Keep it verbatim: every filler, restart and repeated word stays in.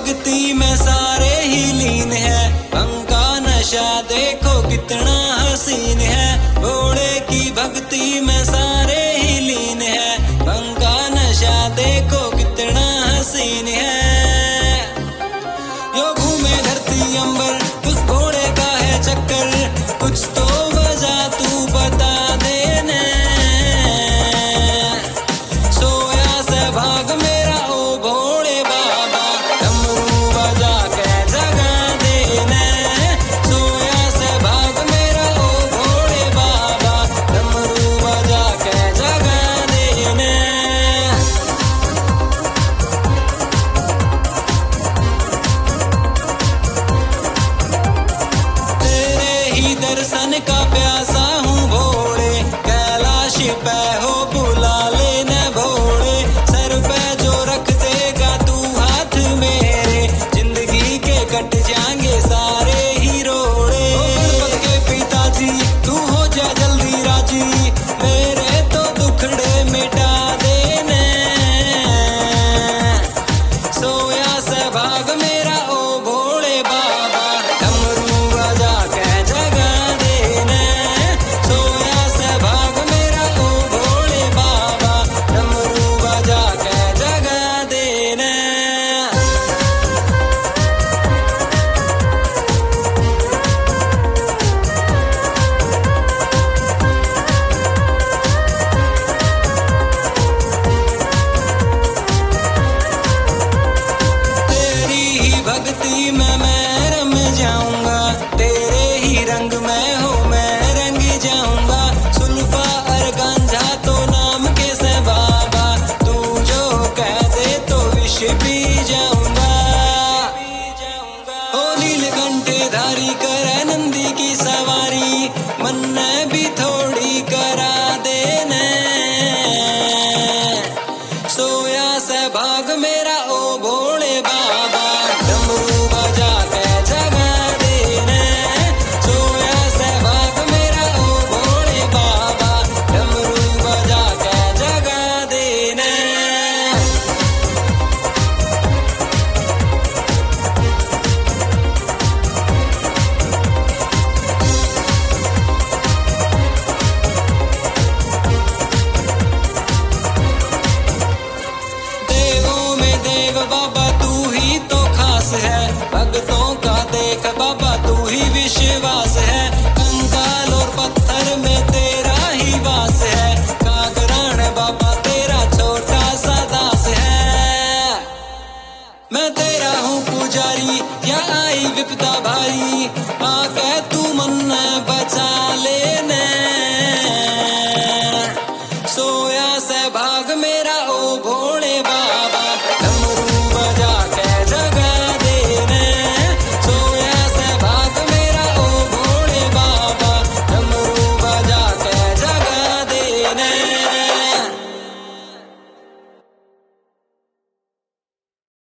भक्ति में सारे ही लीन है। भंग का नशा देखो कितना हसीन है। भोले की भक्ति में सारे ही लीन है। भंग का नशा देखो कितना हसीन है। यो घूमे धरती अंबर उस घोड़े का है चक्कर, कुछ तो वजह तू बता देने। सोया से भाग मेरा ओ भोले बाबा, डमरू बजा के जगा देने। सोया से भाग मेरा ओ भोले बाबा, डमरू बजा के जगा देने। दर्शन का प्यासा हूँ भोले, कैलाश पे हो बुला लेने भोले। सर पे जो रख देगा तू हाथ मेरे, जिंदगी के कट जाएंगे सारे ही रोड़े। गणपत के पिताजी तू हो जा जल्दी राजी, मेरे तो दुखड़े मिटा देने। सोया से भाग मेरा ओ भोले बाबा, डमरू बजा के जगा देने। सोया से भाग मेरा ओ भोले बाबा, डमरू बजा के जगा देने। तेरी ही भक्ति में मैं रम जाऊंगा, तेरे ही रंग में हो मैं रंग जाऊंगा। सुल्फा और गांजा तो नाम के से बाबा, तू जो कह दे तो विष पी जाऊंगा। ओ नीलकंठ धारी करे नंदी की सवारी, मन में भी थोड़ी करा देने। सोया से भाग मेरा ओ भोले बाबा, डमरू बजा के जगा देने। सोया से भाग मेरा ओ भोले बाबा, डमरू बजा के जगा देने। देवों में देव बाबा तू ही तो खास है, भक्तों का देख बाबा तू ही विश्वास है। कंकाल और पत्थर में तेरा ही वास है, कागरान बाबा तेरा छोटा सा दास है। मैं तेरा हूँ पुजारी, या आई विपदा भारी, आके तू मन बचा लेने। सोया से भाग मेरा ओ भोले बाबा,